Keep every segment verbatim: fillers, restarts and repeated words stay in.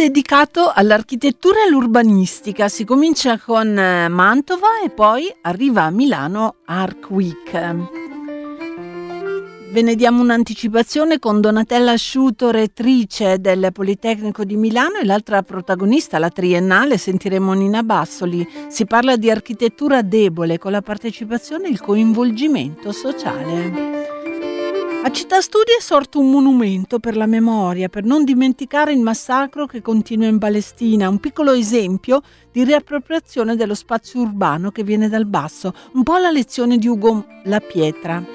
dedicato all'architettura e all'urbanistica. Si comincia con eh, Mantova e poi arriva a Milano Arc Week. Ve ne diamo un'anticipazione con Donatella Asciuto, rettrice del Politecnico di Milano, e l'altra protagonista, la triennale, sentiremo Nina Bassoli. Si parla di architettura debole con la partecipazione e il coinvolgimento sociale. A Città Studi è sorto un monumento per la memoria, per non dimenticare il massacro che continua in Palestina, un piccolo esempio di riappropriazione dello spazio urbano che viene dal basso, un po' la lezione di Ugo La Pietra.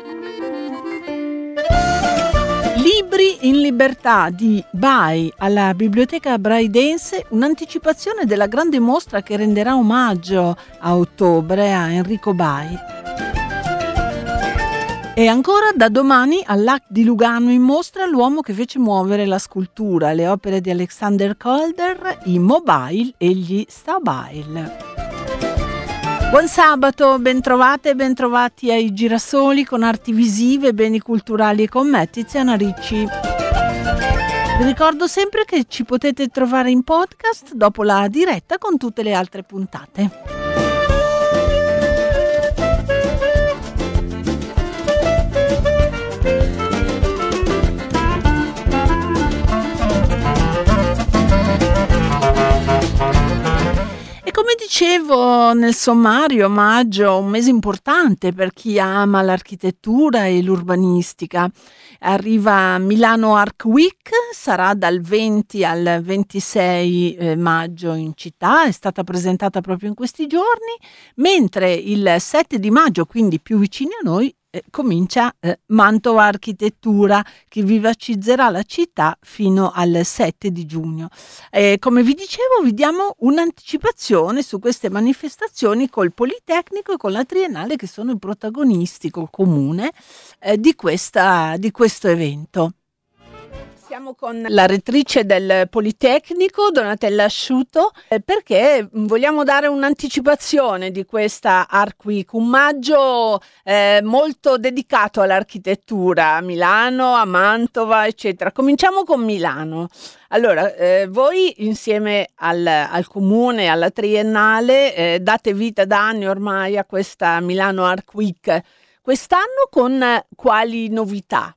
Libri in libertà di Bai alla Biblioteca Braidense, un'anticipazione della grande mostra che renderà omaggio a ottobre a Enrico Bai. E ancora da domani all'A C di Lugano in mostra l'uomo che fece muovere la scultura, le opere di Alexander Calder, i Mobile e gli Stabile. Buon sabato, bentrovate e bentrovati ai Girasoli con arti visive, beni culturali e con me, Tiziana Ricci. Vi ricordo sempre che ci potete trovare in podcast dopo la diretta con tutte le altre puntate. Come dicevo nel sommario, maggio è un mese importante per chi ama l'architettura e l'urbanistica. Arriva Milano Arc Week, sarà dal venti al ventisei maggio in città, è stata presentata proprio in questi giorni, mentre il sette di maggio, quindi più vicini a noi, eh, comincia eh, Mantova Architettura, che vivacizzerà la città fino al sette di giugno. Eh, come vi dicevo, vi diamo un'anticipazione su queste manifestazioni col Politecnico e con la Triennale, che sono i protagonisti col comune eh, di, questa, di questo evento. Siamo con la rettrice del Politecnico, Donatella Asciuto, eh, perché vogliamo dare un'anticipazione di questa Arc Week, un maggio eh, molto dedicato all'architettura, a Milano, a Mantova, eccetera. Cominciamo con Milano. Allora, eh, voi insieme al, al Comune, alla Triennale, eh, date vita da anni ormai a questa Milano Arc Week. Quest'anno con eh, quali novità?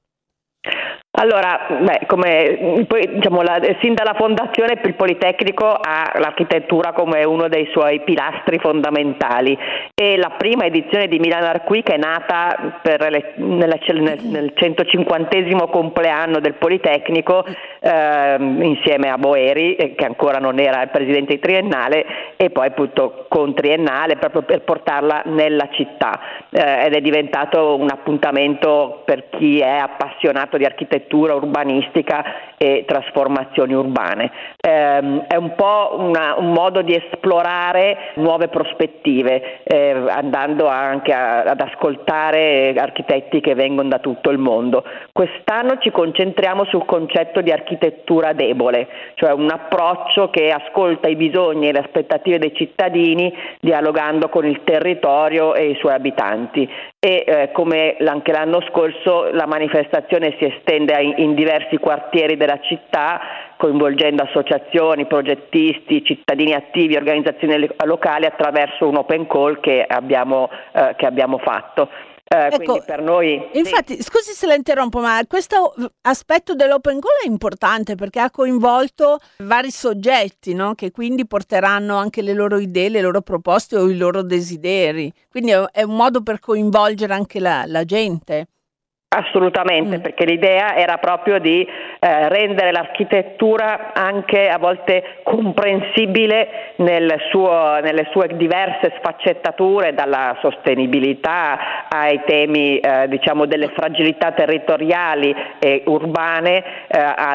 Allora, beh, come poi diciamo, la, sin dalla fondazione il Politecnico ha l'architettura come uno dei suoi pilastri fondamentali, e la prima edizione di Milano Arc Week è nata per le, nella, nel, nel centocinquantesimo compleanno del Politecnico, eh, insieme a Boeri, eh, che ancora non era il presidente di Triennale, e poi appunto con Triennale, proprio per portarla nella città, eh, ed è diventato un appuntamento per chi è appassionato di architettura, urbanistica e trasformazioni urbane. Eh, è un po' una, un modo di esplorare nuove prospettive, eh, andando anche a, ad ascoltare architetti che vengono da tutto il mondo. Quest'anno ci concentriamo sul concetto di architettura debole, cioè un approccio che ascolta i bisogni e le aspettative dei cittadini, dialogando con il territorio e i suoi abitanti. E eh, come anche l'anno scorso, la manifestazione si estende in, in diversi quartieri della città, coinvolgendo associazioni, progettisti, cittadini attivi, organizzazioni locali, attraverso un open call che abbiamo, eh, che abbiamo fatto. Eh, ecco, quindi per noi, infatti, sì. Scusi se la interrompo, ma questo aspetto dell'open call è importante perché ha coinvolto vari soggetti, no? Che quindi porteranno anche le loro idee, le loro proposte o i loro desideri. Quindi è un modo per coinvolgere anche la, la gente. Assolutamente, mm. perché l'idea era proprio di eh, rendere l'architettura anche a volte comprensibile nel suo, nelle sue diverse sfaccettature, dalla sostenibilità ai temi eh, diciamo delle fragilità territoriali e urbane, eh,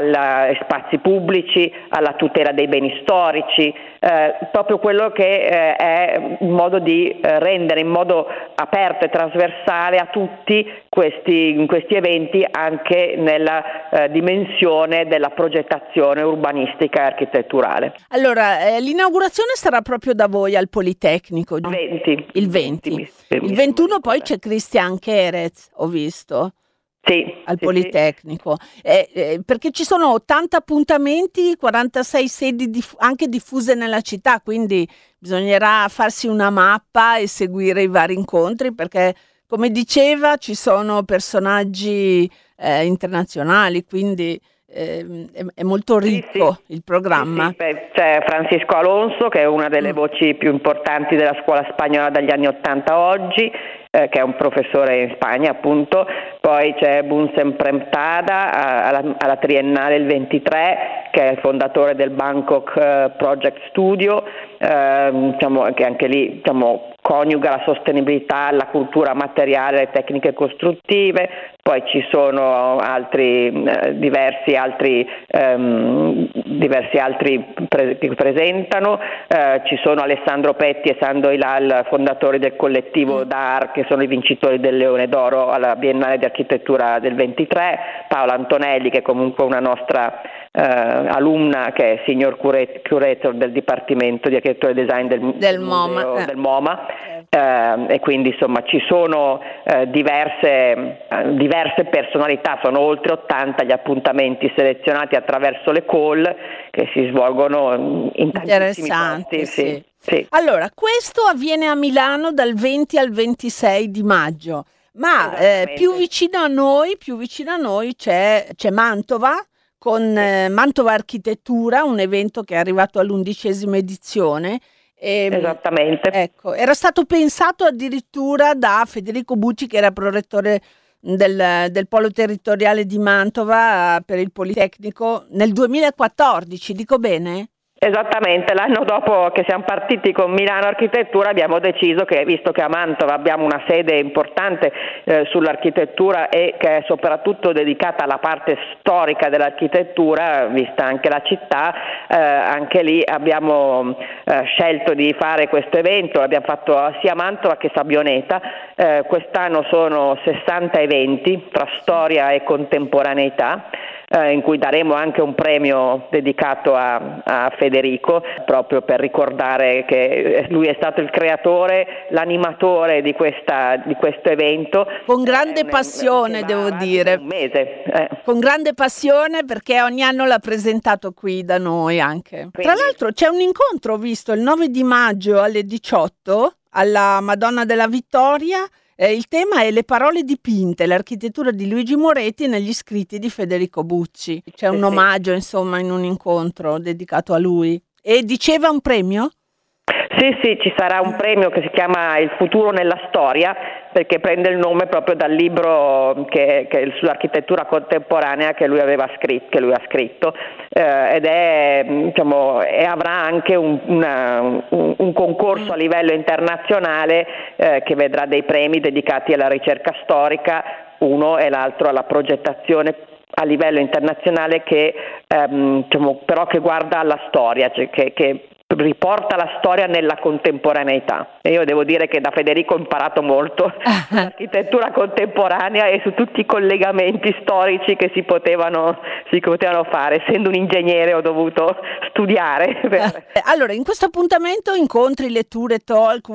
ai spazi pubblici, alla tutela dei beni storici, eh, proprio quello che eh, è un modo di eh, rendere in modo aperto e trasversale a tutti questi, in questi eventi, anche nella eh, dimensione della progettazione urbanistica e architetturale. Allora, eh, l'inaugurazione sarà proprio da voi al Politecnico, no? venti Il venti. venti, Il ventuno poi c'è Christian Kerez, ho visto. Sì, al sì, Politecnico, sì. eh, eh, perché ci sono ottanta appuntamenti, quarantasei sedi diff- anche diffuse nella città, quindi bisognerà farsi una mappa e seguire i vari incontri, perché come diceva ci sono personaggi eh, internazionali, quindi ehm, è, è molto Sì, sì, ricco il sì, programma. sì. Beh, c'è Francisco Alonso, che è una delle Mm. voci più importanti della scuola spagnola dagli anni Ottanta a oggi, eh, che è un professore in Spagna appunto. Poi c'è Bunsen Premtada alla, alla Triennale il ventitré, che è il fondatore del Bangkok eh, Project Studio, eh, diciamo, che anche lì diciamo, coniuga la sostenibilità, la cultura materiale, le tecniche costruttive. Poi ci sono altri eh, diversi altri ehm, diversi altri pre- che presentano, eh, ci sono Alessandro Petti e Sando Hilal, fondatori del collettivo Mm. D A R, che sono i vincitori del Leone d'Oro alla Biennale di Architettura del ventitré, Paola Antonelli, che è comunque una nostra eh, alumna, che è Senior Cura- Curator del Dipartimento di Architettura e Design del, Del del MoMA. Museo eh. del MoMA. Certo. Eh, e quindi insomma ci sono eh, diverse, eh, diverse personalità, sono oltre ottanta gli appuntamenti selezionati attraverso le call che si svolgono in tantissimi Interessante, posti. sì. Sì, sì. Allora, questo avviene a Milano dal venti al ventisei di maggio, ma eh, più Esattamente. vicino a noi, più vicino a noi c'è, c'è Mantova, con Sì. eh, Mantova Architettura, un evento che è arrivato all'undicesima edizione. E, Esattamente. ecco, era stato pensato addirittura da Federico Bucci, che era prorettore del, del Polo Territoriale di Mantova eh, per il Politecnico nel duemilaquattordici, dico bene? Esattamente, l'anno dopo che siamo partiti con Milano Architettura abbiamo deciso che, visto che a Mantova abbiamo una sede importante eh, sull'architettura e che è soprattutto dedicata alla parte storica dell'architettura, vista anche la città, eh, anche lì abbiamo eh, scelto di fare questo evento, l'abbiamo fatto sia a Mantova che Sabbioneta. Eh, quest'anno sono sessanta eventi tra storia e contemporaneità, Eh, in cui daremo anche un premio dedicato a, a Federico, proprio per ricordare che lui è stato il creatore, l'animatore di, questa, di questo evento. Con grande eh, passione, devo dire. Un mese. Eh. Con grande passione, perché ogni anno l'ha presentato qui da noi anche. Quindi, Tra l'altro c'è un incontro, ho visto, il nove di maggio alle diciotto alla Madonna della Vittoria. Eh, il tema è le parole dipinte, l'architettura di Luigi Moretti negli scritti di Federico Bucci. C'è un sì, omaggio, insomma, in un incontro dedicato a lui. E diceva un premio? Sì, sì, ci sarà un premio che si chiama Il futuro nella storia, perché prende il nome proprio dal libro che, che sull'architettura contemporanea che lui aveva scritto, che lui ha scritto, eh, ed è, diciamo, e avrà anche un, una, un, un concorso a livello internazionale eh, che vedrà dei premi dedicati alla ricerca storica, uno e l'altro alla progettazione a livello internazionale, che ehm, diciamo, però che guarda alla storia, cioè che, che riporta la storia nella contemporaneità. E io devo dire che da Federico ho imparato molto sull'architettura contemporanea e su tutti i collegamenti storici che si potevano, si potevano fare. Essendo un ingegnere ho dovuto studiare. Per... Allora, in questo appuntamento incontri, letture, talk,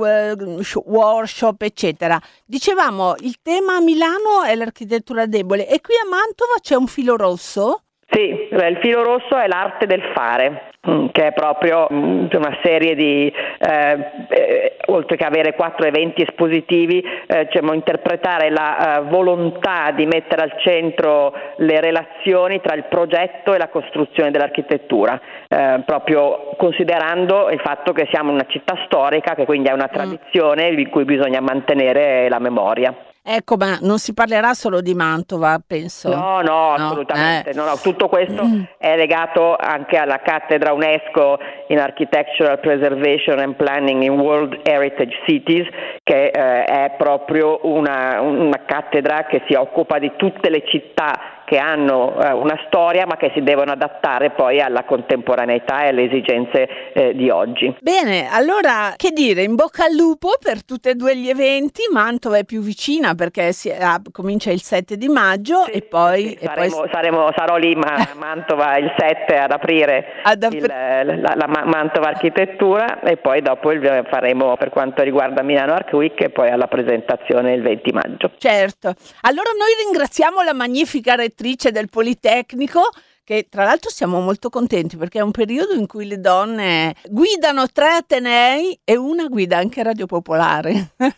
workshop, eccetera. Dicevamo, il tema a Milano è l'architettura debole e qui a Mantova c'è un filo rosso? Sì, il filo rosso è l'arte del fare, che è proprio una serie di, eh, eh, oltre che avere quattro eventi espositivi, eh, diciamo, interpretare la uh, volontà di mettere al centro le relazioni tra il progetto e la costruzione dell'architettura, eh, proprio considerando il fatto che siamo una città storica, che quindi ha una tradizione di cui bisogna mantenere la memoria. Ecco, ma non si parlerà solo di Mantova, penso. No, no, no, assolutamente. Eh. No, no, tutto questo mm. è legato anche alla cattedra UNESCO in Architectural Preservation and Planning in World Heritage Cities, che eh, è proprio una, una cattedra che si occupa di tutte le città che hanno eh, una storia ma che si devono adattare poi alla contemporaneità e alle esigenze eh, di oggi. Bene, allora che dire, in bocca al lupo per tutti e due gli eventi. Mantova è più vicina perché si, ah, comincia il sette di maggio sì, e poi, sì, e saremo, poi... Saremo, sarò lì a Mantova il sette ad aprire ad apri- il, la, la Mantova Architettura e poi dopo il, faremo per quanto riguarda Milano Art Week e poi alla presentazione il venti maggio. Certo, allora noi ringraziamo la magnifica rettrice del Politecnico, che tra l'altro siamo molto contenti perché è un periodo in cui le donne guidano tre atenei e una guida anche Radio Popolare.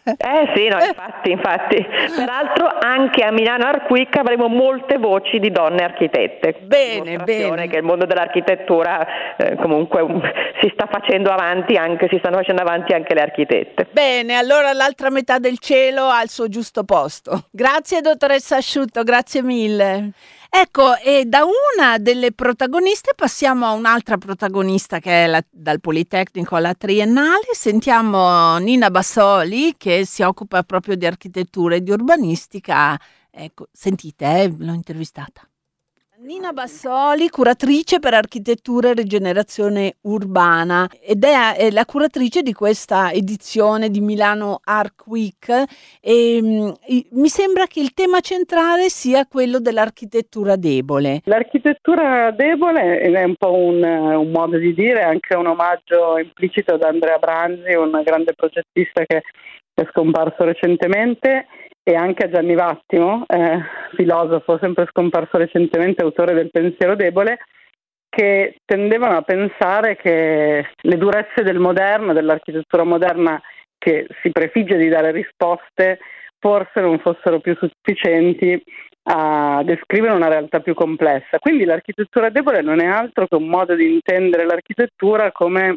Eh sì, no, infatti, infatti. Peraltro anche a Milano Art Week avremo molte voci di donne architette. Bene, bene. Che il mondo dell'architettura eh, comunque um, si sta facendo avanti, anche si stanno facendo avanti anche le architette. Bene, allora l'altra metà del cielo ha il suo giusto posto. Grazie dottoressa Asciutto, grazie mille. Ecco, e da una delle protagoniste passiamo a un'altra protagonista che è la, dal Politecnico alla Triennale. Sentiamo Nina Bassoli che si occupa proprio di architettura e di urbanistica. Ecco, sentite, eh, l'ho intervistata. Nina Bassoli, curatrice per architettura e rigenerazione urbana ed è, è la curatrice di questa edizione di Milano Art Week e mh, mi sembra che il tema centrale sia quello dell'architettura debole. L'architettura debole è un po' un, un modo di dire, anche un omaggio implicito ad Andrea Branzi, un grande progettista che è scomparso recentemente, e anche a Gianni Vattimo, eh, filosofo sempre scomparso recentemente, autore del pensiero debole, che tendevano a pensare che le durezze del moderno, dell'architettura moderna che si prefigge di dare risposte, forse non fossero più sufficienti a descrivere una realtà più complessa. Quindi l'architettura debole non è altro che un modo di intendere l'architettura come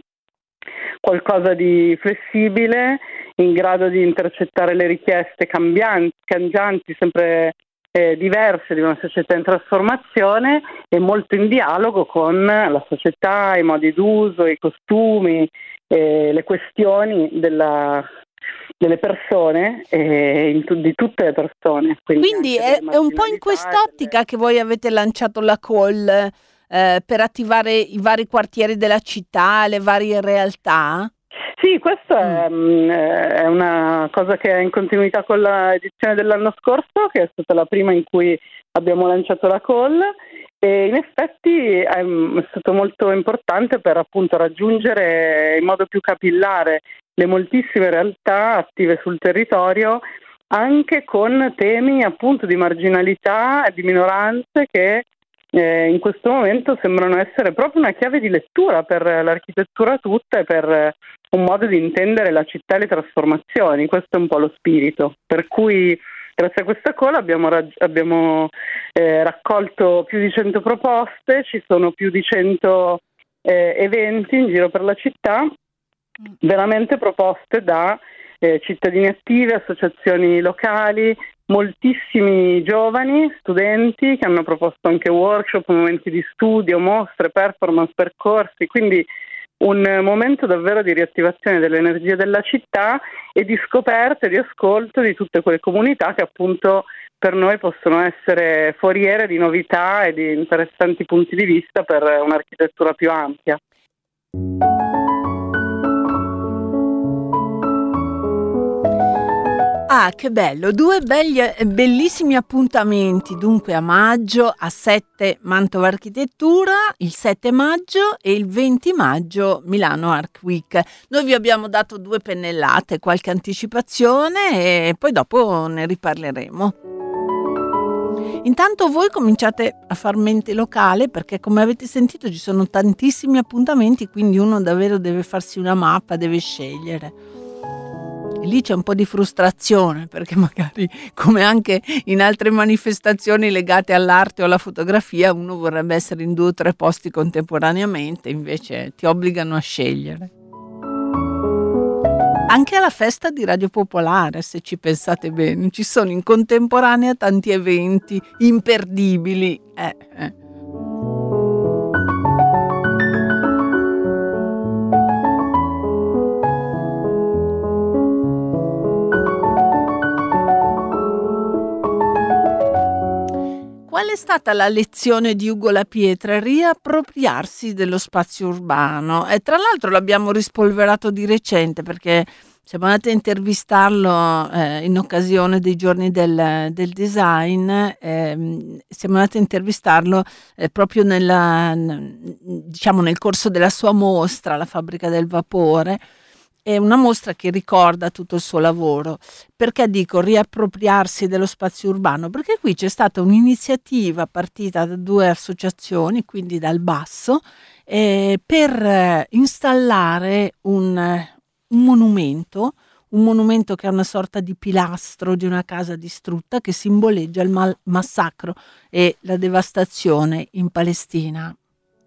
qualcosa di flessibile, in grado di intercettare le richieste cambianti, cangianti, sempre eh, diverse di una società in trasformazione e molto in dialogo con la società, i modi d'uso, i costumi, eh, le questioni della, delle persone e in tu, di tutte le persone. Quindi, Quindi è, è un po' in quest'ottica delle... che voi avete lanciato la call eh, per attivare i vari quartieri della città, le varie realtà? Sì, questa mm. è una cosa che è in continuità con l'edizione dell'anno scorso, che è stata la prima in cui abbiamo lanciato la call, e in effetti è stato molto importante per appunto raggiungere in modo più capillare le moltissime realtà attive sul territorio, anche con temi appunto di marginalità e di minoranze che Eh, in questo momento sembrano essere proprio una chiave di lettura per l'architettura tutta e per un modo di intendere la città e le trasformazioni. Questo è un po' lo spirito, per cui grazie a questa call abbiamo, raggi- abbiamo eh, raccolto più di cento proposte, ci sono più di cento eh, eventi in giro per la città, veramente proposte da eh, cittadini attivi, associazioni locali, moltissimi giovani, studenti che hanno proposto anche workshop, momenti di studio, mostre, performance, percorsi, quindi un momento davvero di riattivazione dell'energia della città e di scoperta e di ascolto di tutte quelle comunità che appunto per noi possono essere foriere di novità e di interessanti punti di vista per un'architettura più ampia. Ah, che bello, due belli, bellissimi appuntamenti, dunque a maggio a sette Mantova Architettura, il sette maggio e il venti maggio Milano Art Week. Noi vi abbiamo dato due pennellate, qualche anticipazione e poi dopo ne riparleremo. Intanto voi cominciate a far mente locale perché come avete sentito ci sono tantissimi appuntamenti, quindi uno davvero deve farsi una mappa, deve scegliere. E lì c'è un po' di frustrazione perché magari, come anche in altre manifestazioni legate all'arte o alla fotografia, uno vorrebbe essere in due o tre posti contemporaneamente, invece ti obbligano a scegliere. Anche alla festa di Radio Popolare, se ci pensate bene, ci sono in contemporanea tanti eventi imperdibili. Eh, eh. Qual è stata la lezione di Ugo La Pietra? Riappropriarsi dello spazio urbano. E tra l'altro l'abbiamo rispolverato di recente perché siamo andati a intervistarlo eh, in occasione dei giorni del, del design, eh, siamo andati a intervistarlo eh, proprio nella, diciamo, nel corso della sua mostra, La fabbrica del vapore. È una mostra che ricorda tutto il suo lavoro. Perché dico riappropriarsi dello spazio urbano? Perché qui c'è stata un'iniziativa partita da due associazioni, quindi dal basso, eh, per eh, installare un, un monumento, un monumento che è una sorta di pilastro di una casa distrutta che simboleggia il mal- massacro e la devastazione in Palestina.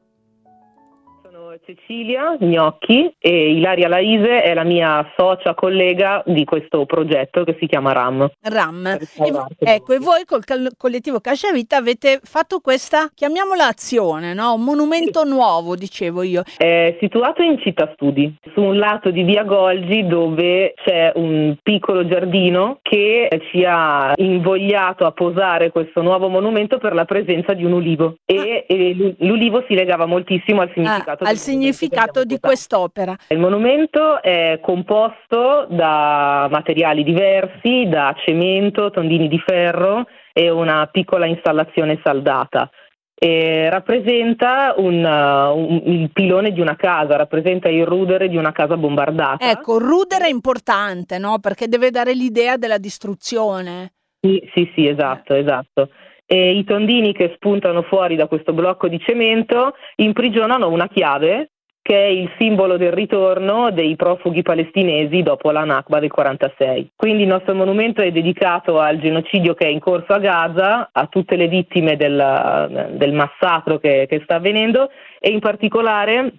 Cecilia Gnocchi e Ilaria Laise è la mia socia collega di questo progetto che si chiama RAM. RAM. E, ecco, e voi col cal- collettivo Casciavita avete fatto questa, chiamiamola azione, no? Un monumento sì. nuovo, dicevo io. È situato in Città Studi, su un lato di via Golgi dove c'è un piccolo giardino che ci ha invogliato a posare questo nuovo monumento per la presenza di un ulivo. E, ah. e l'ulivo si legava moltissimo al significato ah, al significato di quest'opera. Il monumento è composto da materiali diversi, da cemento, tondini di ferro e una piccola installazione saldata. E rappresenta un, un, il pilone di una casa, rappresenta il rudere di una casa bombardata. Ecco, il rudere è importante, no? Perché deve dare l'idea della distruzione. Sì, sì, sì, esatto, eh. esatto. E i tondini che spuntano fuori da questo blocco di cemento imprigionano una chiave che è il simbolo del ritorno dei profughi palestinesi dopo la Nakba del quarantasei. Quindi il nostro monumento è dedicato al genocidio che è in corso a Gaza, a tutte le vittime del, del massacro che, che sta avvenendo e in particolare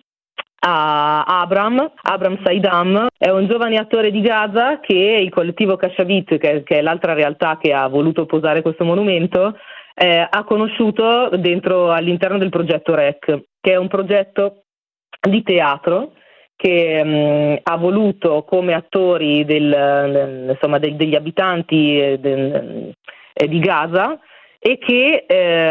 a Abram, Abram Saidam, è un giovane attore di Gaza che il collettivo Kashavit, che, che è l'altra realtà che ha voluto posare questo monumento, eh, ha conosciuto dentro all'interno del progetto R E C, che è un progetto di teatro che mh, ha voluto come attori del, del, insomma, del, degli abitanti del, eh, di Gaza e che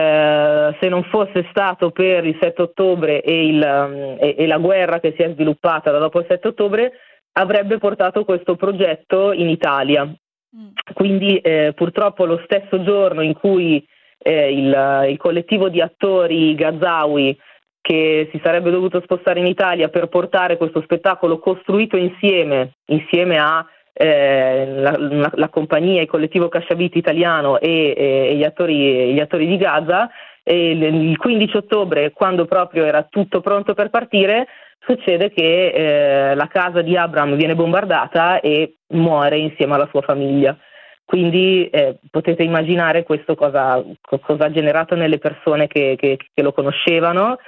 eh, se non fosse stato per il sette ottobre e, il, e, e la guerra che si è sviluppata da dopo il sette ottobre avrebbe portato questo progetto in Italia. Mm. Quindi eh, purtroppo lo stesso giorno in cui eh, il, il collettivo di attori gazawi che si sarebbe dovuto spostare in Italia per portare questo spettacolo costruito insieme, insieme a eh, la, la, la compagnia, il collettivo Kashavit italiano e, e gli, attori, gli attori di Gaza, e il, il quindici ottobre, quando proprio era tutto pronto per partire, succede che eh, la casa di Abram viene bombardata e muore insieme alla sua famiglia. Quindi eh, potete immaginare questo cosa, cosa ha generato nelle persone che, che, che lo conoscevano.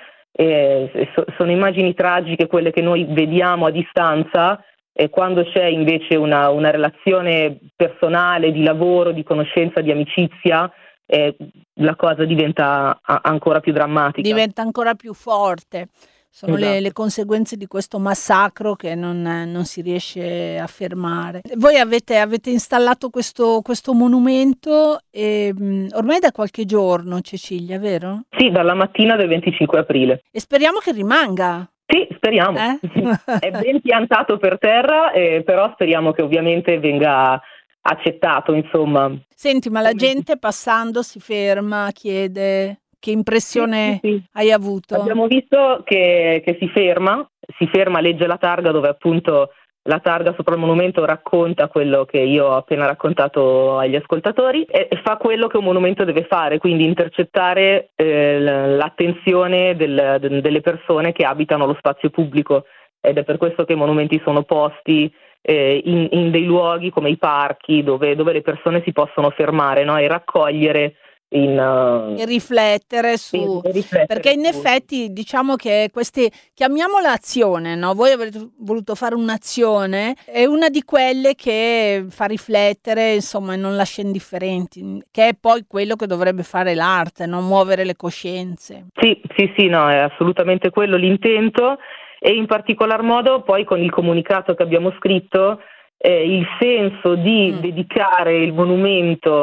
Eh, so, sono immagini tragiche quelle che noi vediamo a distanza e quando c'è invece una, una relazione personale, di lavoro, di conoscenza, di amicizia, eh, la cosa diventa a- ancora più drammatica. Diventa ancora più forte. Sono esatto. le, le conseguenze di questo massacro che non, non si riesce a fermare. Voi avete, avete installato questo, questo monumento e, mh, ormai da qualche giorno, Cecilia, vero? Sì, dalla mattina del venticinque aprile. E speriamo che rimanga. Sì, speriamo. Eh? È ben piantato per terra, eh, però speriamo che ovviamente venga accettato, insomma. Senti, ma la gente passando si ferma, chiede... Che impressione sì, sì, sì. hai avuto? Abbiamo visto che, che si ferma, si ferma, legge la targa dove appunto la targa sopra il monumento racconta quello che io ho appena raccontato agli ascoltatori e, e fa quello che un monumento deve fare, quindi intercettare eh, l'attenzione del, de, delle persone che abitano lo spazio pubblico ed è per questo che i monumenti sono posti eh, in, in dei luoghi come i parchi dove, dove le persone si possono fermare, no? E raccogliere In, uh, e riflettere su e riflettere perché in su. effetti diciamo che queste, chiamiamola azione, no? Voi avete voluto fare un'azione, è una di quelle che fa riflettere, insomma, e non lascia indifferenti, che è poi quello che dovrebbe fare l'arte, no? Muovere le coscienze. Sì, sì, sì, no, è assolutamente quello l'intento e in particolar modo poi con il comunicato che abbiamo scritto eh, il senso di mm. dedicare il monumento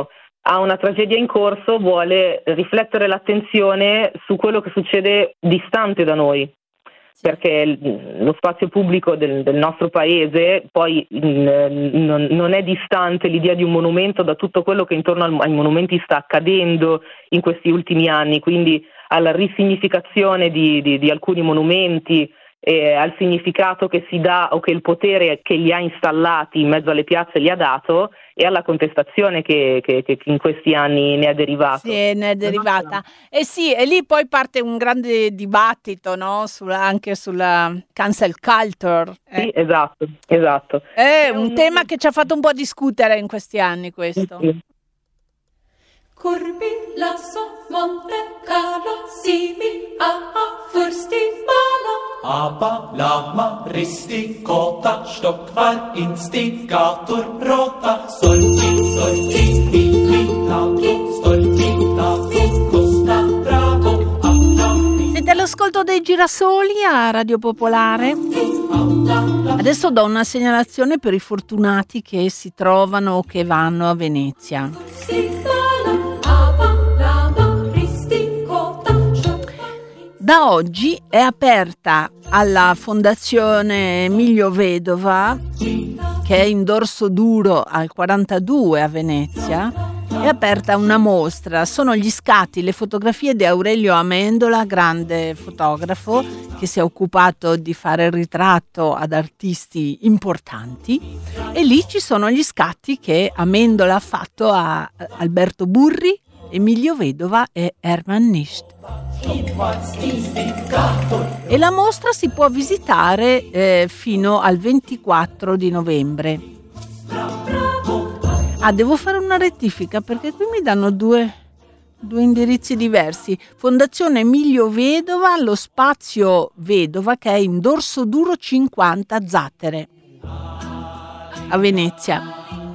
a una tragedia in corso vuole riflettere l'attenzione su quello che succede distante da noi, perché lo spazio pubblico del, del nostro paese poi mh, non, non è distante l'idea di un monumento da tutto quello che intorno al, ai monumenti sta accadendo in questi ultimi anni, quindi alla risignificazione di, di, di alcuni monumenti, eh, al significato che si dà o che il potere che li ha installati in mezzo alle piazze li ha dato, e alla contestazione che, che, che in questi anni ne è derivato. Sì, ne è derivata. E eh sì, e lì poi parte un grande dibattito, no? Sulla, anche sulla cancel culture. Eh. Sì, esatto, esatto. È un, un tema che ci ha fatto un po' discutere in questi anni, questo. Sì. Curbi lasso Monte Carlo simil a Furstibala. Aber lama risti kota stock var instigator rota sorti sorti mi tanto storti tanto costa bravo affronti. Siete all'ascolto dei Girasoli a Radio Popolare. Adesso do una segnalazione per i fortunati che si trovano o che vanno a Venezia. Da oggi è aperta alla Fondazione Emilio Vedova, che è in Dorso Duro al quarantadue a Venezia, è aperta una mostra. Sono gli scatti, le fotografie di Aurelio Amendola, grande fotografo che si è occupato di fare il ritratto ad artisti importanti, e lì ci sono gli scatti che Amendola ha fatto a Alberto Burri, Emilio Vedova e Hermann Nischt. E la mostra si può visitare eh, fino al ventiquattro di novembre. Ah, devo fare una rettifica perché qui mi danno due, due indirizzi diversi. Fondazione Emilio Vedova, lo spazio Vedova, che è in Dorso Duro cinquanta Zattere a Venezia.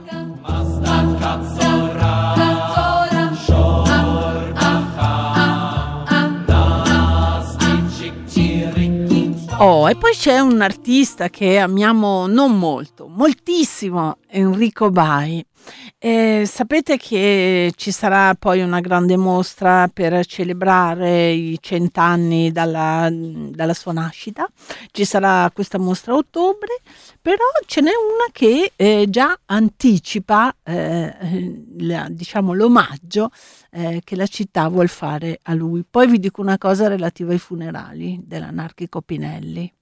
Oh, e poi c'è un artista che amiamo non molto, moltissimo, Enrico Bai. Eh, sapete che ci sarà poi una grande mostra per celebrare i cent'anni dalla, dalla sua nascita. Ci sarà questa mostra a ottobre, però ce n'è una che eh, già anticipa eh, la, diciamo, l'omaggio eh, che la città vuol fare a lui. Poi vi dico una cosa relativa ai funerali dell'anarchico Pinelli.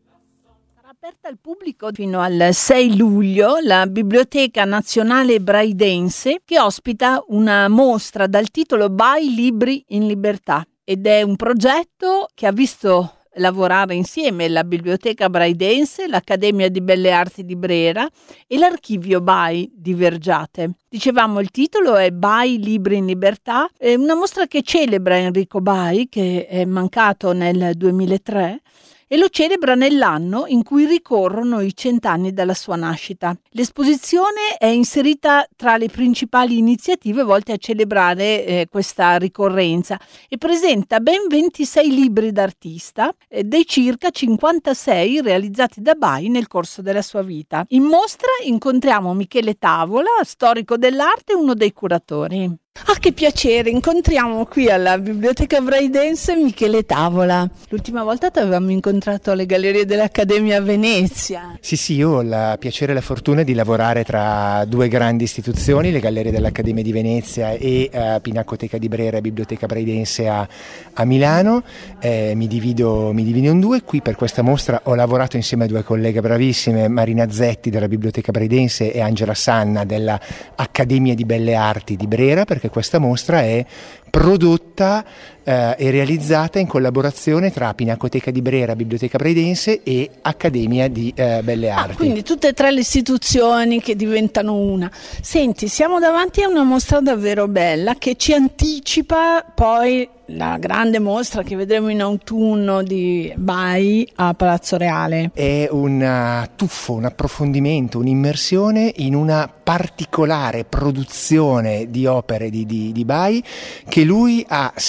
Aperta al pubblico fino al sei luglio la Biblioteca Nazionale Braidense, che ospita una mostra dal titolo Bai Libri in Libertà, ed è un progetto che ha visto lavorare insieme la Biblioteca Braidense, l'Accademia di Belle Arti di Brera e l'Archivio Bai di Vergiate. Dicevamo, il titolo è Bai Libri in Libertà, è una mostra che celebra Enrico Bai, che è mancato nel duemilatré, e lo celebra nell'anno in cui ricorrono i cent'anni dalla sua nascita. L'esposizione è inserita tra le principali iniziative volte a celebrare eh, questa ricorrenza e presenta ben ventisei libri d'artista, eh, dei circa cinquantasei realizzati da Bai nel corso della sua vita. In mostra incontriamo Michele Tavola, storico dell'arte e uno dei curatori. Ah, che piacere, incontriamo qui alla Biblioteca Braidense Michele Tavola. L'ultima volta ti avevamo incontrato alle Gallerie dell'Accademia a Venezia. Sì, sì, io ho il piacere e la fortuna di lavorare tra due grandi istituzioni, le Gallerie dell'Accademia di Venezia e uh, Pinacoteca di Brera e Biblioteca Braidense a, a Milano. Eh, mi, divido, mi divido in due. Qui per questa mostra ho lavorato insieme a due colleghe bravissime, Marina Zetti della Biblioteca Braidense e Angela Sanna dell'Accademia di Belle Arti di Brera, perché questa mostra è prodotta eh, e realizzata in collaborazione tra Pinacoteca di Brera, Biblioteca Braidense e Accademia di eh, Belle Arti. Ah, quindi tutte e tre le istituzioni che diventano una. Senti, siamo davanti a una mostra davvero bella che ci anticipa poi la grande mostra che vedremo in autunno di Bai a Palazzo Reale. È un tuffo, un approfondimento, un'immersione in una particolare produzione di opere di, di, di Bai che lui ha seguito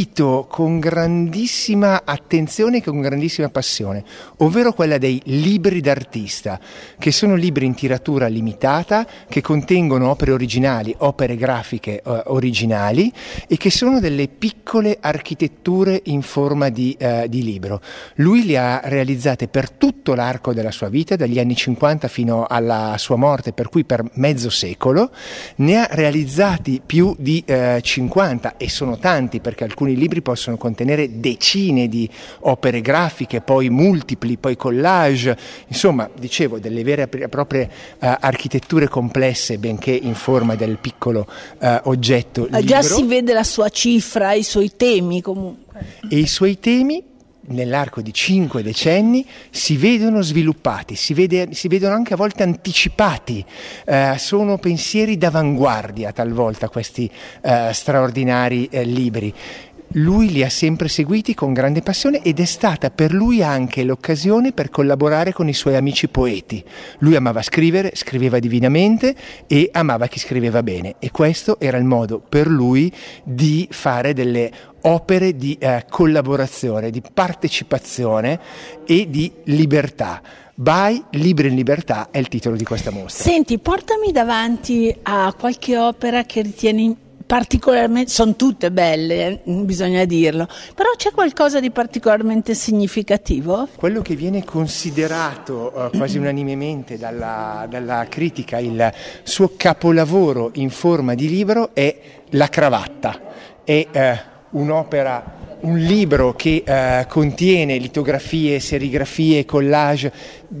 colpito con grandissima attenzione e con grandissima passione, ovvero quella dei libri d'artista, che sono libri in tiratura limitata, che contengono opere originali, opere grafiche eh, originali e che sono delle piccole architetture in forma di, eh, di libro. Lui le ha realizzate per tutto l'arco della sua vita, dagli anni cinquanta fino alla sua morte, per cui per mezzo secolo. Ne ha realizzati più di eh, cinquanta, e sono tanti perché alcuni libri possono contenere decine di opere grafiche, poi multipli, poi collage, insomma, dicevo, delle vere e proprie uh, architetture complesse, benché in forma del piccolo uh, oggetto libro. Già si vede la sua cifra, i suoi temi comunque. E i suoi temi nell'arco di cinque decenni si vedono sviluppati, si, vede, si vedono anche a volte anticipati, eh, sono pensieri d'avanguardia talvolta questi eh, straordinari eh, libri. Lui li ha sempre seguiti con grande passione ed è stata per lui anche l'occasione per collaborare con i suoi amici poeti. Lui amava scrivere, scriveva divinamente e amava chi scriveva bene, e questo era il modo per lui di fare delle opere di eh, collaborazione, di partecipazione e di libertà. By Libri in Libertà è il titolo di questa mostra. Senti, portami davanti a qualche opera che ritieni particolarmente, sono tutte belle, eh, bisogna dirlo, però c'è qualcosa di particolarmente significativo? Quello che viene considerato uh, quasi unanimemente dalla, dalla critica il suo capolavoro in forma di libro è La cravatta. È uh, un'opera, un libro che uh, contiene litografie, serigrafie, collage,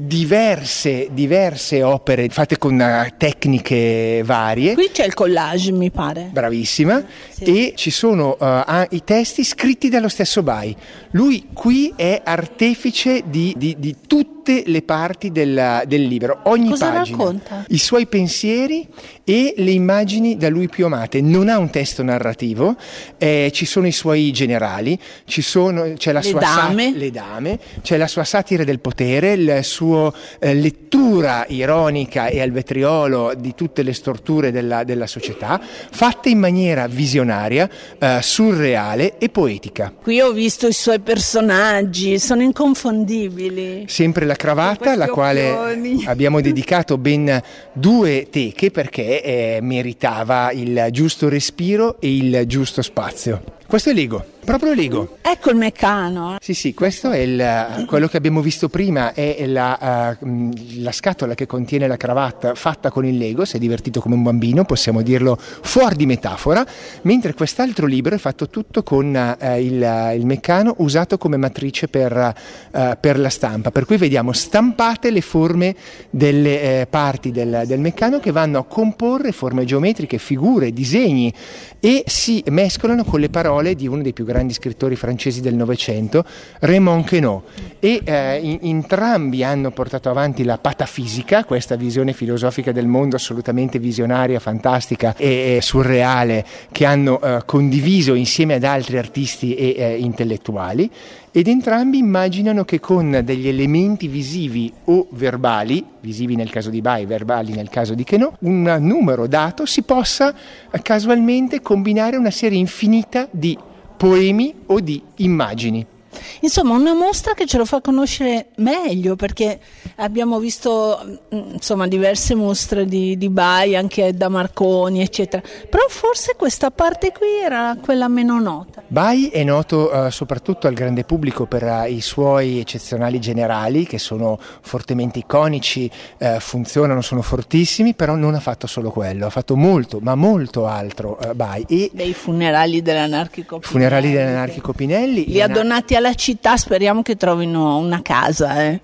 diverse, diverse opere fatte con uh, tecniche varie. Qui c'è il collage, mi pare. Bravissima. Sì. E ci sono uh, i testi scritti dallo stesso By. Lui qui è artefice di, di, di tutte le parti del, del libro, ogni Cosa pagina. racconta? I suoi pensieri e le immagini da lui più amate. Non ha un testo narrativo, eh, ci sono i suoi generali, ci sono, c'è la le, sua dame. Sat- le dame, c'è la sua satira del potere, la sua eh, lettura ironica e al vetriolo di tutte le storture della, della società, fatte in maniera visionaria, eh, surreale e poetica. Qui ho visto i suoi personaggi, sono inconfondibili. Sempre La cravatta, alla quale occhioni. abbiamo dedicato ben due teche perché eh, meritava il giusto respiro e il giusto spazio. Questo è Lego, proprio Lego. Ecco il meccano. Sì, sì, questo è il, quello che abbiamo visto prima, è la, uh, la scatola che contiene la cravatta fatta con il Lego. Si è divertito come un bambino, possiamo dirlo fuori di metafora, mentre quest'altro libro è fatto tutto con uh, il, il meccano usato come matrice per, uh, per la stampa, per cui vediamo stampate le forme delle eh, parti del, del meccano che vanno a comporre forme geometriche, figure, disegni, e si mescolano con le parole di uno dei più grandi scrittori francesi del Novecento, Raymond Queneau, e eh, in, entrambi hanno portato avanti la patafisica, questa visione filosofica del mondo assolutamente visionaria, fantastica e, e surreale, che hanno eh, condiviso insieme ad altri artisti e eh, intellettuali, ed entrambi immaginano che con degli elementi visivi o verbali, visivi nel caso di By, verbali nel caso di Queneau, un numero dato si possa eh, casualmente combinare una serie infinita di poemi o di immagini. Insomma, una mostra che ce lo fa conoscere meglio, perché abbiamo visto insomma diverse mostre di, di By, anche da Marconi, eccetera, però forse questa parte qui era quella meno nota. By è noto uh, soprattutto al grande pubblico per uh, i suoi eccezionali generali, che sono fortemente iconici, uh, funzionano, sono fortissimi, però non ha fatto solo quello, ha fatto molto, ma molto altro uh, By. E dei funerali dell'anarchico Pinelli. Funerali dell'anarchico Pinelli. Li ha donati alla città, speriamo che trovino una casa. Eh.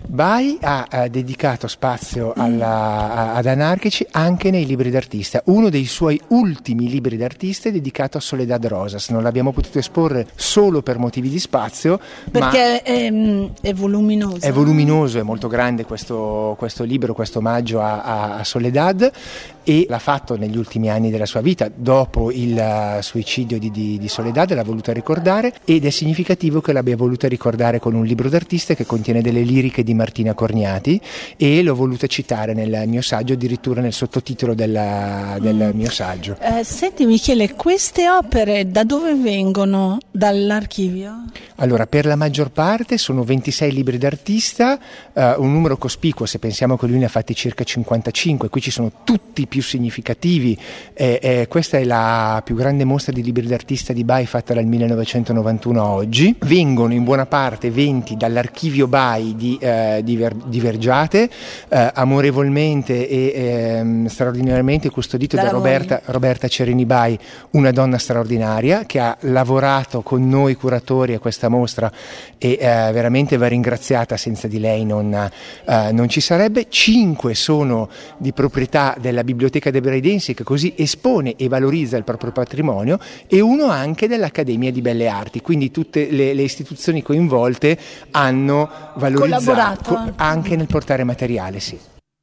By ha, ha dedicato spazio alla, a, ad anarchici anche nei libri d'artista. Uno dei suoi ultimi libri d'artista è dedicato a Soledad Rosas. Non l'abbiamo potuto esporre solo per motivi di spazio, perché ma è, è voluminoso. È voluminoso, è molto grande questo, questo libro, questo omaggio a, a, a Soledad. e l'ha fatto negli ultimi anni della sua vita. Dopo il uh, suicidio di, di, di Soledad l'ha voluta ricordare, ed è significativo che l'abbia voluta ricordare con un libro d'artista che contiene delle liriche di Martina Corniati, e l'ho voluta citare nel mio saggio, addirittura nel sottotitolo della, del mio saggio. Eh, senti Michele, queste opere da dove vengono? Dall'archivio? Allora, per la maggior parte sono ventisei libri d'artista, eh, un numero cospicuo se pensiamo che lui ne ha fatti circa cinquantacinque, qui ci sono tutti i più significativi. Eh, eh, questa è la più grande mostra di libri d'artista di Bai fatta dal millenovecentonovantuno a oggi. Vengono in buona parte venti dall'archivio Bai di, eh, di, Ver- di Vergiate, eh, amorevolmente e eh, straordinariamente custodito da Roberta, Roberta Cerini Bai, una donna straordinaria che ha lavorato con noi curatori a questa mostra, e eh, veramente va ringraziata, senza di lei non, eh, non ci sarebbe. Cinque sono di proprietà della Biblioteca dei Braidensi, che così espone e valorizza il proprio patrimonio, e uno anche dell'Accademia di Belle Arti, quindi tutte le, le istituzioni coinvolte hanno valorizzato co- anche nel portare materiale, sì.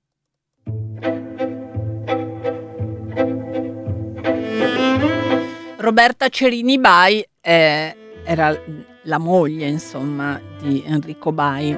Roberta Cerini Bai eh, era la moglie, insomma, di Enrico Bai.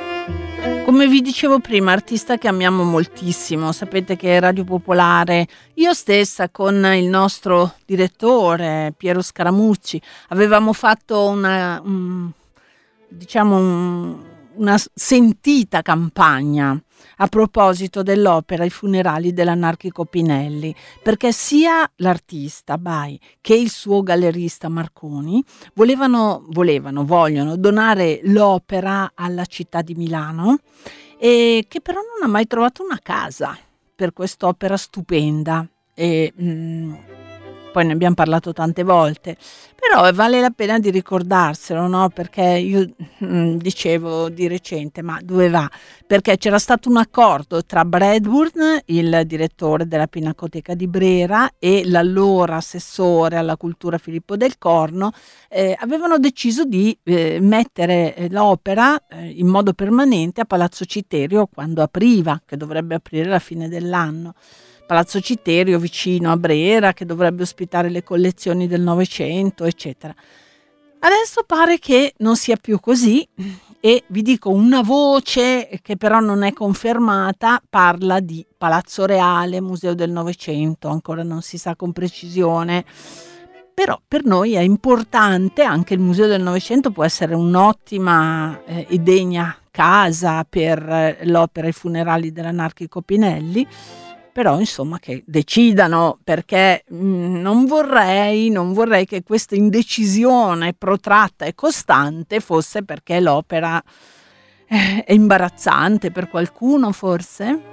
Come vi dicevo prima, artista che amiamo moltissimo. Sapete che Radio Popolare, io stessa con il nostro direttore Piero Scaramucci, avevamo fatto una, um, diciamo un, una sentita campagna a proposito dell'opera I funerali dell'anarchico Pinelli, perché sia l'artista Bai che il suo gallerista Marconi volevano, volevano, vogliono donare l'opera alla città di Milano, e che però non ha mai trovato una casa per quest'opera stupenda. E mh, poi ne abbiamo parlato tante volte, però vale la pena di ricordarselo, no? Perché io mh, dicevo di recente, ma dove va? Perché c'era stato un accordo tra Bradburn, il direttore della Pinacoteca di Brera, e l'allora assessore alla cultura Filippo del Corno, eh, avevano deciso di eh, mettere l'opera eh, in modo permanente a Palazzo Citerio quando apriva, che dovrebbe aprire alla fine dell'anno. Palazzo Citerio vicino a Brera, che dovrebbe ospitare le collezioni del Novecento, eccetera. Adesso pare che non sia più così, e vi dico una voce che però non è confermata, parla di Palazzo Reale, Museo del Novecento, ancora non si sa con precisione. Però per noi è importante, anche il Museo del Novecento può essere un'ottima eh, e degna casa per eh, l'opera I funerali dell'anarchico Pinelli. Però insomma che decidano, perché mh, non vorrei, non vorrei che questa indecisione protratta e costante fosse perché l'opera eh, è imbarazzante per qualcuno, forse.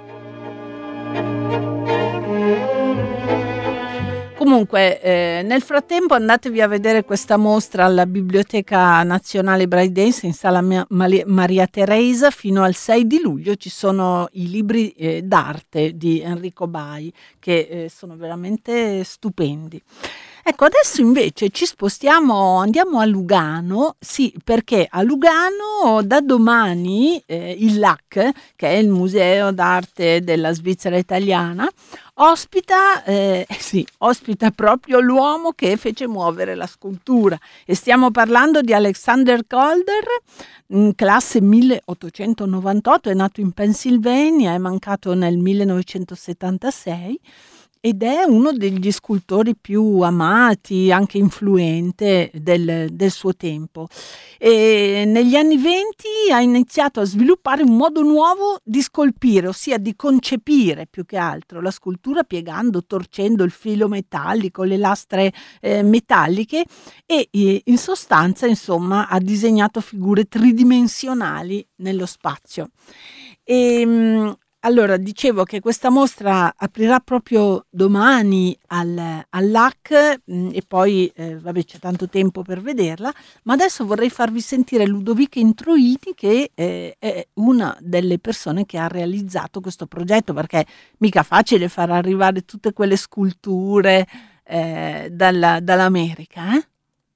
Comunque, eh, nel frattempo andatevi a vedere questa mostra alla Biblioteca Nazionale Braidense in Sala Maria Teresa fino al sei di luglio. Ci sono i libri eh, d'arte di Enrico Bai che eh, sono veramente stupendi. Ecco, adesso invece ci spostiamo, andiamo a Lugano, sì, perché a Lugano da domani eh, il L A C, che è il Museo d'Arte della Svizzera Italiana, ospita, eh, sì, ospita proprio l'uomo che fece muovere la scultura, e stiamo parlando di Alexander Calder, in classe milleottocentonovantotto, è nato in Pennsylvania, è mancato nel millenovecentosettantasei, ed è uno degli scultori più amati, anche influente del, del suo tempo. E negli anni venti ha iniziato a sviluppare un modo nuovo di scolpire, ossia di concepire più che altro la scultura piegando, torcendo il filo metallico, le lastre eh, metalliche, e eh, in sostanza, insomma, ha disegnato figure tridimensionali nello spazio. E, mh, Allora, dicevo che questa mostra aprirà proprio domani al, all'A C mh, e poi, eh, vabbè, c'è tanto tempo per vederla, ma adesso vorrei farvi sentire Ludovica Introiti, che eh, è una delle persone che ha realizzato questo progetto, perché mica facile far arrivare tutte quelle sculture eh, dalla, dall'America, eh?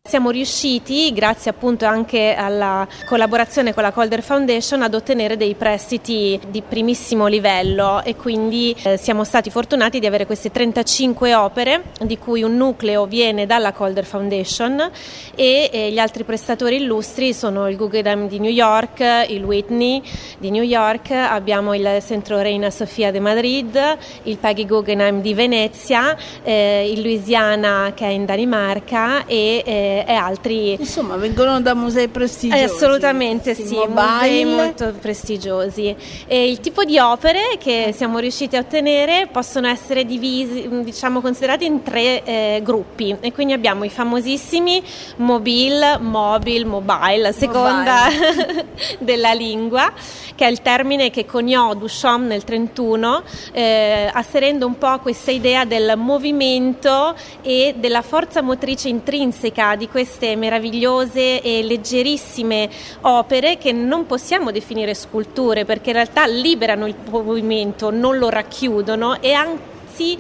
Siamo riusciti, grazie appunto anche alla collaborazione con la Calder Foundation, ad ottenere dei prestiti di primissimo livello e quindi eh, siamo stati fortunati di avere queste trentacinque opere, di cui un nucleo viene dalla Calder Foundation e eh, gli altri prestatori illustri sono il Guggenheim di New York, il Whitney di New York, abbiamo il Centro Reina Sofia de Madrid, il Peggy Guggenheim di Venezia, eh, il Louisiana che è in Danimarca e eh, e altri. Insomma, vengono da musei prestigiosi. Eh, assolutamente sì, musei Mobile. molto prestigiosi. E il tipo di opere che siamo riusciti a ottenere possono essere divisi, diciamo, considerati in tre eh, gruppi. E quindi abbiamo i famosissimi mobile, mobile, mobile, a seconda della lingua, che è il termine che coniò Duchamp nel trentuno, eh, asserendo un po' questa idea del movimento e della forza motrice intrinseca di queste meravigliose e leggerissime opere che non possiamo definire sculture, perché in realtà liberano il movimento, non lo racchiudono e anche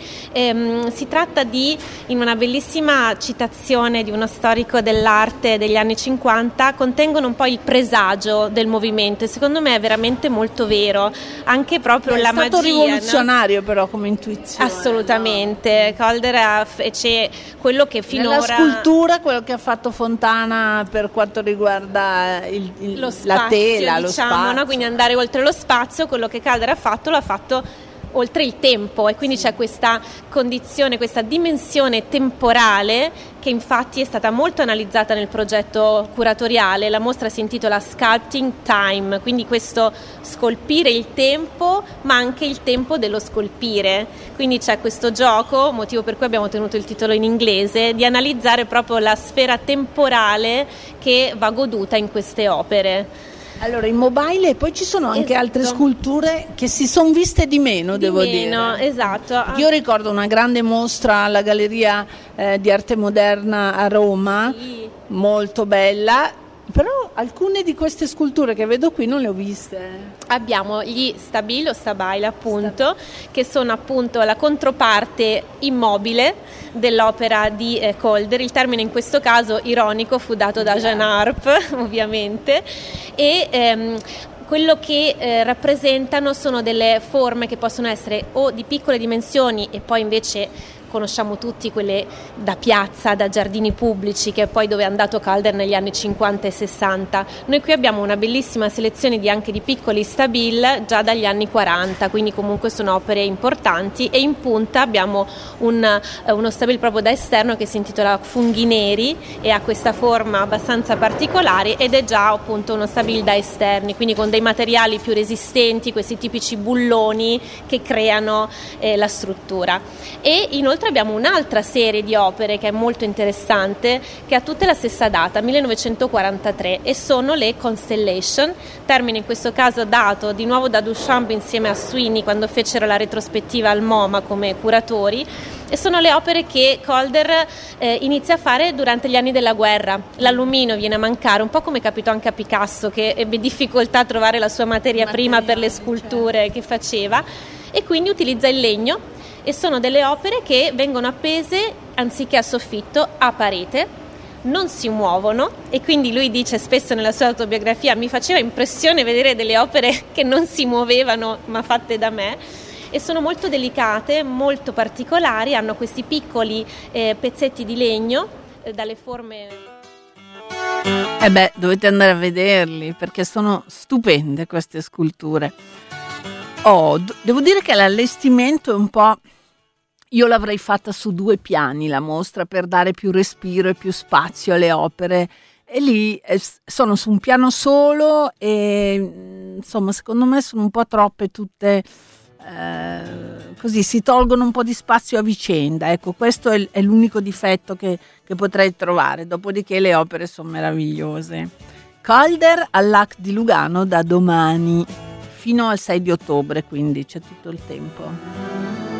Ehm, si tratta di, in una bellissima citazione di uno storico dell'arte degli anni cinquanta, contengono un po' il presagio del movimento e secondo me è veramente molto vero, anche proprio Beh, la magia. È stato rivoluzionario, no? Però come intuizione. Assolutamente, no? Calder fece quello che finora... Nella scultura, quello che ha fatto Fontana per quanto riguarda il, il, lo spazio, la tela, diciamo, lo spazio. No? Quindi andare oltre lo spazio, quello che Calder ha fatto l'ha fatto oltre il tempo e quindi c'è questa condizione, questa dimensione temporale che infatti è stata molto analizzata nel progetto curatoriale. La mostra si intitola Sculpting Time, quindi questo scolpire il tempo ma anche il tempo dello scolpire, quindi c'è questo gioco, motivo per cui abbiamo tenuto il titolo in inglese, di analizzare proprio la sfera temporale che va goduta in queste opere. Allora, in mobile, e poi ci sono anche Esatto. altre sculture che si sono viste di meno, Di devo meno, dire. esatto. Io ricordo una grande mostra alla Galleria eh, di Arte Moderna a Roma, Sì. molto bella, però alcune di queste sculture che vedo qui non le ho viste. Abbiamo gli stabile o stabile appunto, che sono appunto la controparte immobile dell'opera di eh, Calder. Il termine in questo caso ironico fu dato da Jean Arp, ovviamente, e ehm, quello che eh, rappresentano sono delle forme che possono essere o di piccole dimensioni e poi invece conosciamo tutti quelle da piazza, da giardini pubblici, che è poi dove è andato Calder negli anni cinquanta e sessanta. Noi qui abbiamo una bellissima selezione di anche di piccoli stabile già dagli anni quaranta, quindi comunque sono opere importanti, e in punta abbiamo un, eh, uno stabile proprio da esterno che si intitola Funghi Neri e ha questa forma abbastanza particolare ed è già appunto uno stabile da esterni, quindi con dei materiali più resistenti, questi tipici bulloni che creano eh, la struttura. E inoltre abbiamo un'altra serie di opere che è molto interessante, che ha tutte la stessa data, millenovecentoquarantatré, e sono le Constellation, termine in questo caso dato di nuovo da Duchamp insieme a Sweeney quando fecero la retrospettiva al MoMA come curatori, e sono le opere che Calder eh, inizia a fare durante gli anni della guerra. L'alluminio viene a mancare, un po' come capitò anche a Picasso, che ebbe difficoltà a trovare la sua materia prima per le sculture, certo, che faceva, e quindi utilizza il legno. E sono delle opere che vengono appese anziché a soffitto a parete, non si muovono, e quindi lui dice spesso nella sua autobiografia: mi faceva impressione vedere delle opere che non si muovevano ma fatte da me, e sono molto delicate, molto particolari, hanno questi piccoli eh, pezzetti di legno eh, dalle forme... Eh beh, dovete andare a vederli perché sono stupende queste sculture. Oh, d- devo dire che l'allestimento è un po'... Io l'avrei fatta su due piani la mostra per dare più respiro e più spazio alle opere, e lì eh, sono su un piano solo e insomma secondo me sono un po' troppe tutte, eh, così si tolgono un po' di spazio a vicenda. Ecco, questo è, è l'unico difetto che, che potrei trovare, dopodiché le opere sono meravigliose. Calder all'A C di Lugano da domani fino al sei di ottobre, quindi c'è tutto il tempo.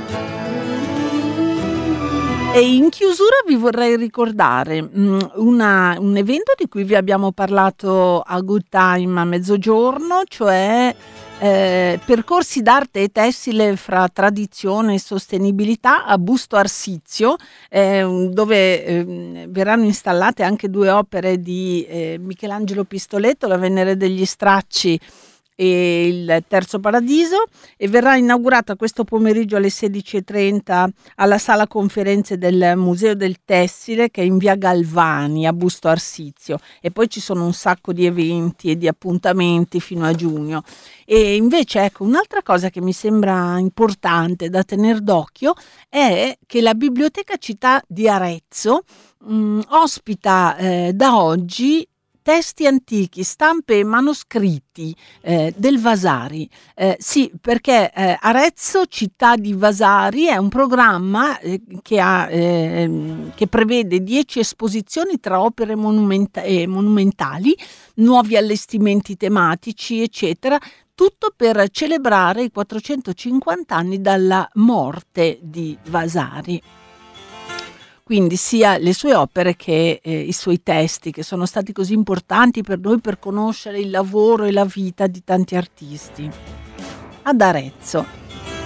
E in chiusura vi vorrei ricordare mh, una, un evento di cui vi abbiamo parlato a Good Time a mezzogiorno, cioè Eh, percorsi d'arte e tessile fra tradizione e sostenibilità a Busto Arsizio, eh, dove eh, verranno installate anche due opere di eh, Michelangelo Pistoletto, La Venere degli Stracci e Il Terzo Paradiso, e verrà inaugurata questo pomeriggio alle sedici e trenta alla sala conferenze del Museo del Tessile, che è in via Galvani a Busto Arsizio, e poi ci sono un sacco di eventi e di appuntamenti fino a giugno. E invece, ecco, un'altra cosa che mi sembra importante da tenere d'occhio è che la Biblioteca Città di Arezzo mh, ospita eh, da oggi testi antichi, stampe e manoscritti eh, del Vasari. Eh, sì, perché eh, Arezzo Città di Vasari è un programma eh, che, ha, eh, che prevede dieci esposizioni tra opere monumenta- eh, monumentali, nuovi allestimenti tematici, eccetera, tutto per celebrare i quattrocentocinquanta anni dalla morte di Vasari. Quindi sia le sue opere che eh, i suoi testi, che sono stati così importanti per noi per conoscere il lavoro e la vita di tanti artisti. Ad Arezzo.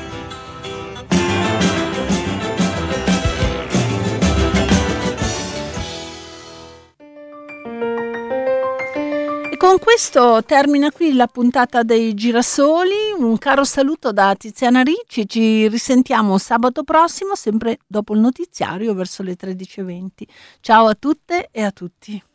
Con questo termina qui la puntata dei Girasoli. Un caro saluto da Tiziana Ricci. Ci risentiamo sabato prossimo, sempre dopo il notiziario, verso le tredici e venti. Ciao a tutte e a tutti.